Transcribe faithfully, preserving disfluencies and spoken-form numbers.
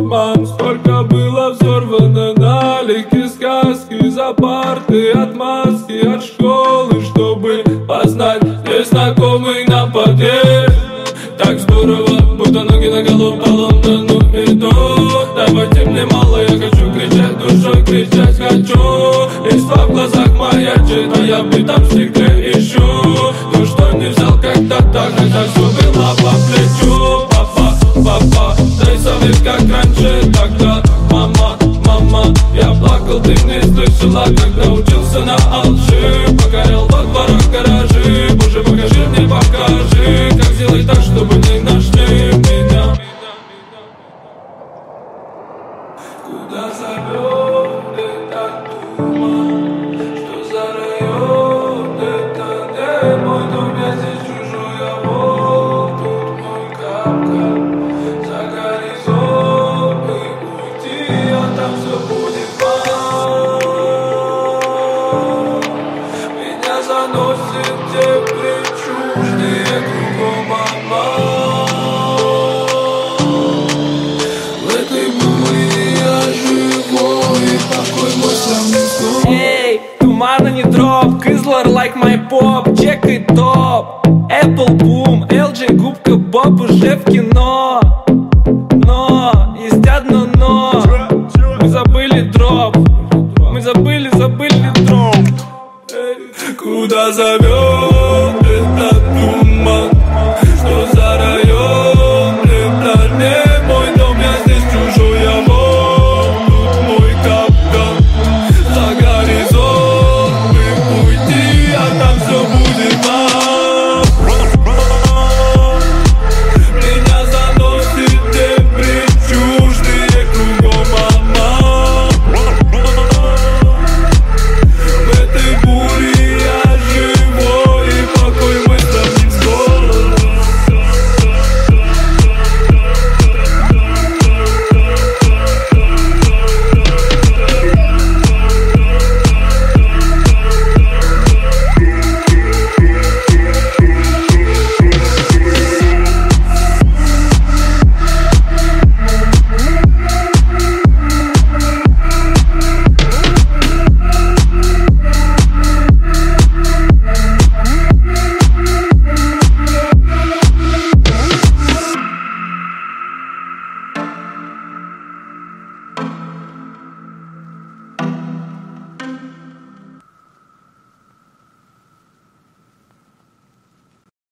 обман. Сколько было взорвано налики, сказки за парты, отмазки от школы, чтобы познать незнакомый нам подъезд. Так здорово, будто ноги на голову по Лондону идут. Давайте мне мало, я хочу кричать душой, кричать хочу. Листва в глазах маячит, а я в битом стекле ищу то, что не взял когда-то, когда все было по плечу. Папа, папа, дай совет, как раньше тогда. Мама, мама, я плакал, ты не слышала, когда учился на алжи. Покорял во дворах гаражи. Боже, покажи мне, покажи, как сделать так, чтобы не нашли меня. Куда зовет этот туман? Что за район? Это не мой дом, я здесь чужой, а вот тут мой капкан. За горизонт и уйти, а там все будет мало. Меня заносит в теплые чуждые кругом обман. В этой буре я живой, такой мой славный сон. Эй, тумана не дроп, Кызлар like my pop, чекай топ. Apple Boom, эл джей, губка Боб уже в кино. Но, есть одно но. Мы забыли дроп. Мы забыли, забыли дроп. Куда зовет